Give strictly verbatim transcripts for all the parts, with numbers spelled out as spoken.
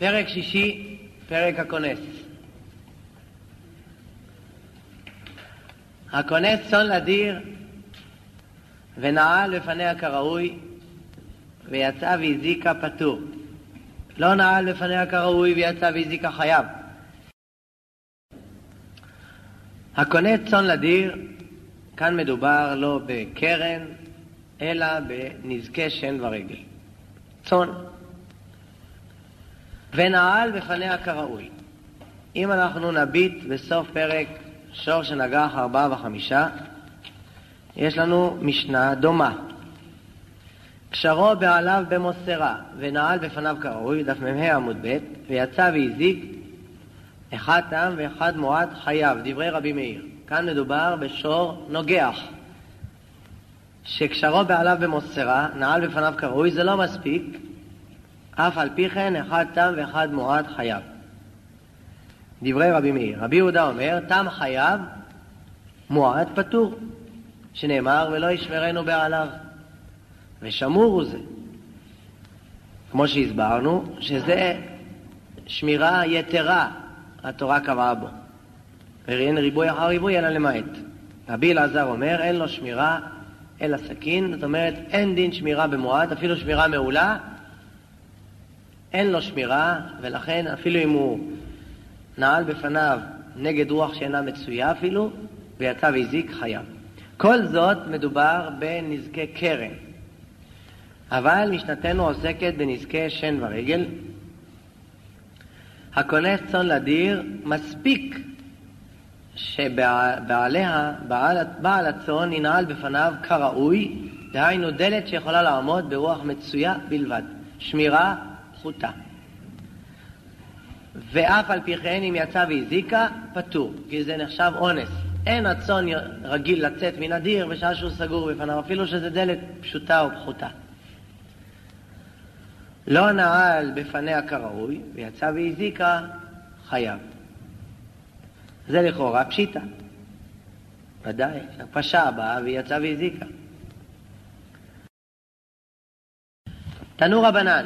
פרק שישי, פרק הכונס. הכונס צאן לדיר ונעל בפניה כראוי ויצא והזיקה פטור. לא נעל בפניה כראוי ויצא והזיקה חייב. הכונס צאן לדיר, כאן מדובר לא בקרן אלא בנזקי שן ורגל. צאן. ונעל בפניה כראוי. אם אנחנו נביט בסוף פרק שור שנגח ארבעה וחמישה, יש לנו משנה דומה. קשרו בעליו במוסרה ונעל בפניו כראוי, דף מ"ה עמוד ב', ויצא והזיק אחד טעם ואחד מועט חייב, דברי רבי מאיר. כאן מדובר בשור נוגח, שקשרו בעליו במוסרה, נעל בפניו כראוי, זה לא מספיק, אף על פי כן אחד תם ואחד מועט חייב. דברי רבי מאיר. רבי יהודה אומר, תם חייב, מועט פטור, שנאמר ולא ישמרנו בעליו, ושמור הוא זה. כמו שהסברנו, שזה שמירה יתרה, התורה קבעה בו. ואין ריבוי אחר ריבוי אלא למעט. רבי אלעזר אומר, אין לו שמירה אלא סכין, זאת אומרת, אין דין שמירה במועט, אפילו שמירה מעולה, אין לו שמירה, ולכן אפילו אם הוא נעל בפניו נגד רוח שאינה מצויה אפילו, ויצא והזיק חייב. כל זאת מדובר בנזקי קרן. אבל משנתנו עוסקת בנזקי שן ורגל. הכונס צאן לדיר, מספיק שבעליה, בעל, בעל הצאן ינעל בפניו כראוי, דהיינו דלת שיכולה לעמוד ברוח מצויה בלבד. שמירה פחותה. ואף על פי כן אם יצא והזיקה, פטור, כי זה נחשב אונס. אין הצאן רגיל לצאת מן הדיר בשעה שהוא סגור בפניו, אפילו שזה דלת פשוטה או פחותה. לא נעל בפניה כראוי, ויצא והזיקה, חייב. זה לכאורה פשיטה. ודאי, הפשע הבאה ויצא והזיקה. תנו רבנן,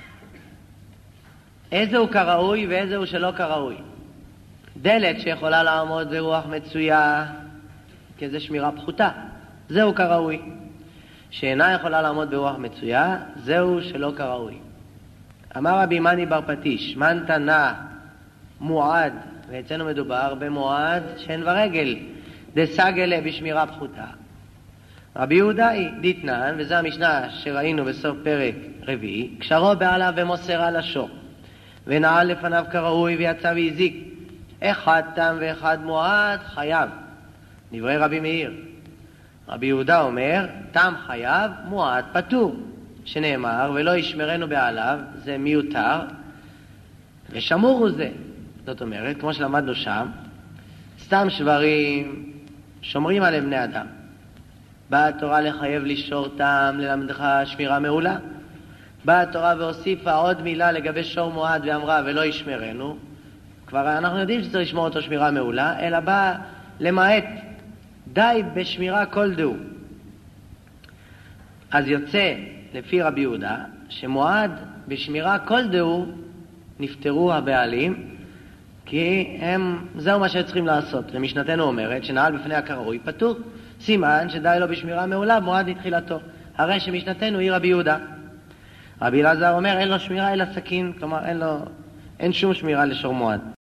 איזהו כראוי ואיזהו שלא כראוי. דלת שיכולה לעמוד ברוח מצויה, כי זה שמירה פחותה, זהו כראוי. שאינה יכולה לעמוד ברוח מצויה, זהו שלא כראוי. אמר רבי מני בר פטיש, מן תנא מועד, ואצלנו מדובר במועד שן ורגל, דסגלה בשמירה פחותה. רבי יהודה דיתנן, וזה המשנה שראינו בסוף פרק רביעי, קשרו בעליו במוסרה לשור, ונעל לפניו כראוי ויצא והזיק, אחד תם ואחד מועט חייב. דברי רבי מאיר. רבי יהודה אומר, תם חייב, מועט פטור, שנאמר ולא ישמרנו בעליו, זה מיותר, ושמור הוא זה. זאת אומרת, כמו שלמדנו שם, סתם שברים שומרים עליהם בני אדם. באה התורה לחייב לשור תם, ללמדך שמירה מעולה. באה התורה והוסיפה עוד מילה לגבי שור מועד ואמרה ולא ישמרנו. כבר אנחנו יודעים שצריך לשמור אותו שמירה מעולה, אלא באה למעט, די בשמירה כל דהו. אז יוצא לפי רבי יהודה שמועד בשמירה כל דהו נפטרו הבעלים, כי הם, זהו מה שצריכים לעשות. ומשנתנו אומרת שנעל בפניה כראוי פטור, סימן שדי לו בשמירה מעולה מועד לתחילתו. הרי שמשנתנו היא רבי יהודה. רבי אלעזר אומר אין לו שמירה אלא סכין, כלומר אין לו, אין שום שמירה לשור מועד.